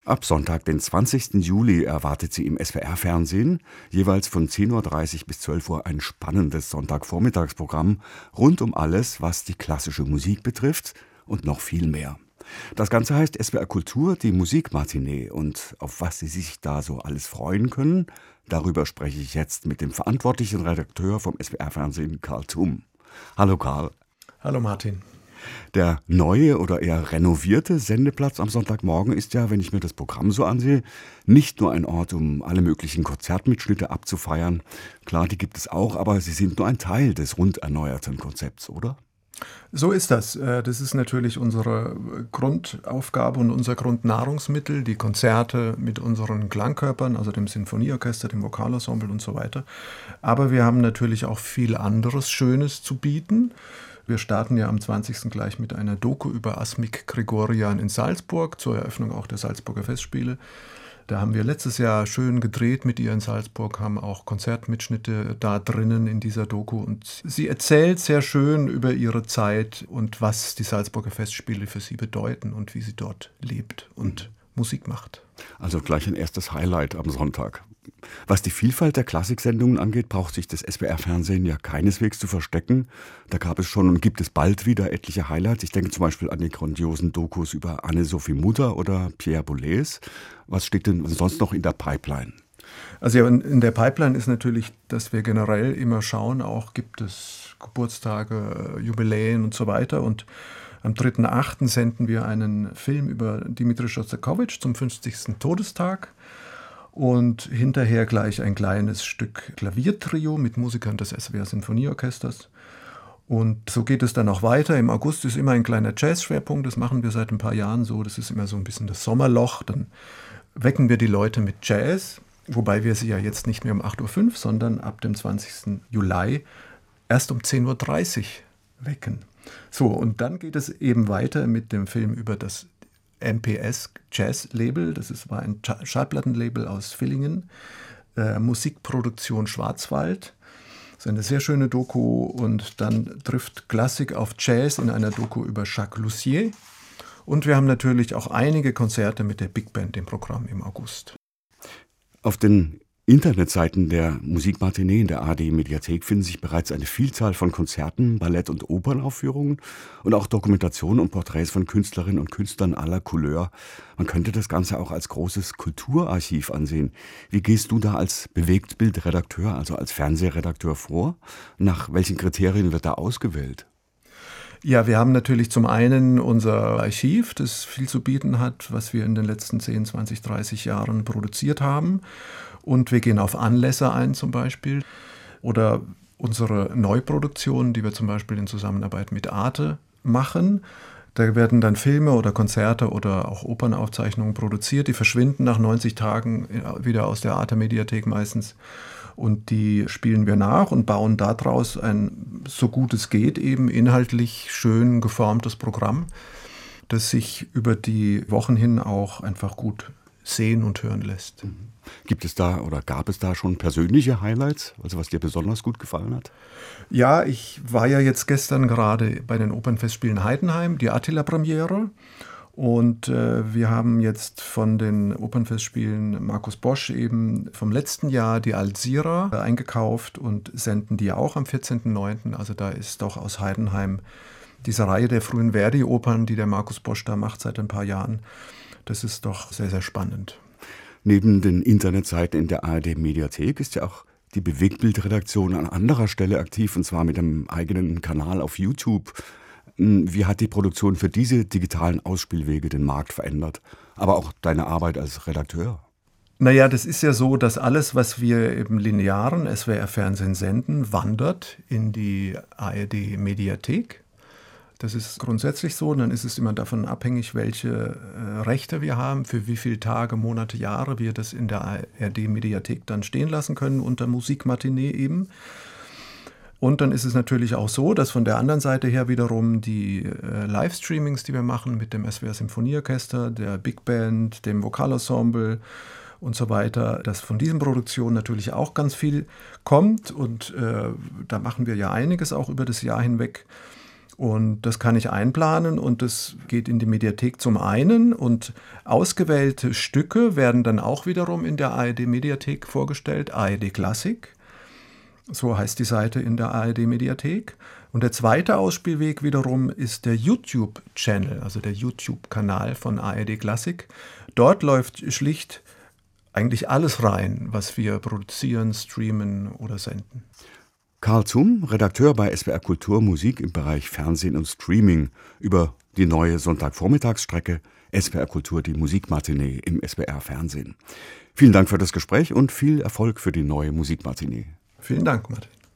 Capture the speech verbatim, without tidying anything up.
Ab Sonntag, den zwanzigsten Juli, erwartet Sie im S W R-Fernsehen jeweils von zehn Uhr dreißig bis zwölf Uhr ein spannendes Sonntagvormittagsprogramm rund um alles, was die klassische Musik betrifft und noch viel mehr. Das Ganze heißt S W R Kultur, die Musikmatinee. Und auf was Sie sich da so alles freuen können, darüber spreche ich jetzt mit dem verantwortlichen Redakteur vom S W R-Fernsehen, Karl Tumm. Hallo Karl. Hallo Martin. Der neue oder eher renovierte Sendeplatz am Sonntagmorgen ist ja, wenn ich mir das Programm so ansehe, nicht nur ein Ort, um alle möglichen Konzertmitschnitte abzufeiern. Klar, die gibt es auch, aber sie sind nur ein Teil des rund erneuerten Konzepts, oder? So ist das. Das ist natürlich unsere Grundaufgabe und unser Grundnahrungsmittel, die Konzerte mit unseren Klangkörpern, also dem Sinfonieorchester, dem Vokalensemble und so weiter. Aber wir haben natürlich auch viel anderes Schönes zu bieten. Wir starten ja am zwanzigsten gleich mit einer Doku über Asmik Grigorian in Salzburg, zur Eröffnung auch der Salzburger Festspiele. Da haben wir letztes Jahr schön gedreht mit ihr in Salzburg, haben auch Konzertmitschnitte da drinnen in dieser Doku. Und sie erzählt sehr schön über ihre Zeit und was die Salzburger Festspiele für sie bedeuten und wie sie dort lebt und mhm. Musik macht. Also gleich ein erstes Highlight am Sonntag. Was die Vielfalt der Klassiksendungen angeht, braucht sich das S W R-Fernsehen ja keineswegs zu verstecken. Da gab es schon und gibt es bald wieder etliche Highlights. Ich denke zum Beispiel an die grandiosen Dokus über Anne-Sophie Mutter oder Pierre Boulez. Was steht denn sonst noch in der Pipeline? Also ja, in der Pipeline ist natürlich, dass wir generell immer schauen, auch gibt es Geburtstage, Jubiläen und so weiter. Und am dritten achten senden wir einen Film über Dimitri Schostakowitsch zum fünfzigsten Todestag. Und hinterher gleich ein kleines Stück Klaviertrio mit Musikern des S W R Sinfonieorchesters. Und so geht es dann auch weiter. Im August ist immer ein kleiner Jazz-Schwerpunkt. Das machen wir seit ein paar Jahren so. Das ist immer so ein bisschen das Sommerloch. Dann wecken wir die Leute mit Jazz, wobei wir sie ja jetzt nicht mehr um acht Uhr fünf, sondern ab dem zwanzigsten Juli erst um zehn Uhr dreißig wecken. So, und dann geht es eben weiter mit dem Film über das M P S Jazz Label, das ist, war ein Schallplattenlabel aus Villingen, äh, Musikproduktion Schwarzwald. Das ist eine sehr schöne Doku und dann trifft Klassik auf Jazz in einer Doku über Jacques Lussier. Und wir haben natürlich auch einige Konzerte mit der Big Band im Programm im August. Auf den Internetseiten der Musikmatinee in der A R D-Mediathek finden sich bereits eine Vielzahl von Konzerten, Ballett- und Opernaufführungen und auch Dokumentationen und Porträts von Künstlerinnen und Künstlern aller Couleur. Man könnte das Ganze auch als großes Kulturarchiv ansehen. Wie gehst du da als Bewegtbildredakteur, also als Fernsehredakteur vor? Nach welchen Kriterien wird da ausgewählt? Ja, wir haben natürlich zum einen unser Archiv, das viel zu bieten hat, was wir in den letzten zehn, zwanzig, dreißig Jahren produziert haben. Und wir gehen auf Anlässe ein zum Beispiel. Oder unsere Neuproduktionen, die wir zum Beispiel in Zusammenarbeit mit Arte machen. Da werden dann Filme oder Konzerte oder auch Opernaufzeichnungen produziert. Die verschwinden nach neunzig Tagen wieder aus der Arte-Mediathek meistens. Und die spielen wir nach und bauen daraus ein, so gut es geht, eben inhaltlich schön geformtes Programm, das sich über die Wochen hin auch einfach gut sehen und hören lässt. Gibt es da oder gab es da schon persönliche Highlights, also was dir besonders gut gefallen hat? Ja, ich war ja jetzt gestern gerade bei den Opernfestspielen Heidenheim, die Attila-Premiere. Und äh, wir haben jetzt von den Opernfestspielen Markus Bosch eben vom letzten Jahr die Alzira eingekauft und senden die auch am vierzehnten neunten Also da ist doch aus Heidenheim diese Reihe der frühen Verdi-Opern, die der Markus Bosch da macht seit ein paar Jahren. Das ist doch sehr, sehr spannend. Neben den Internetseiten in der A R D-Mediathek ist ja auch die Bewegtbildredaktion an anderer Stelle aktiv, und zwar mit einem eigenen Kanal auf YouTube. Wie hat die Produktion für diese digitalen Ausspielwege den Markt verändert? Aber auch deine Arbeit als Redakteur? Naja, das ist ja so, dass alles, was wir im linearen S W R-Fernsehen senden, wandert in die A R D-Mediathek. Das ist grundsätzlich so. Und dann ist es immer davon abhängig, welche äh, Rechte wir haben, für wie viele Tage, Monate, Jahre wir das in der A R D-Mediathek dann stehen lassen können, unter Musikmatinee eben. Und dann ist es natürlich auch so, dass von der anderen Seite her wiederum die äh, Livestreamings, die wir machen mit dem S W R Sinfonieorchester, der Big Band, dem Vokalensemble und so weiter, dass von diesen Produktionen natürlich auch ganz viel kommt. Und äh, da machen wir ja einiges auch über das Jahr hinweg. Und das kann ich einplanen und das geht in die Mediathek zum einen und ausgewählte Stücke werden dann auch wiederum in der A R D-Mediathek vorgestellt, A R D Klassik. So heißt die Seite in der A R D-Mediathek. Und der zweite Ausspielweg wiederum ist der YouTube-Channel, also der YouTube-Kanal von A R D Klassik. Dort läuft schlicht eigentlich alles rein, was wir produzieren, streamen oder senden. Karl Zum, Redakteur bei S W R Kultur Musik im Bereich Fernsehen und Streaming, über die neue Sonntagvormittagsstrecke S W R Kultur, die Musikmatinee im S W R Fernsehen. Vielen Dank für das Gespräch und viel Erfolg für die neue Musikmatinee. Vielen Dank, Martin.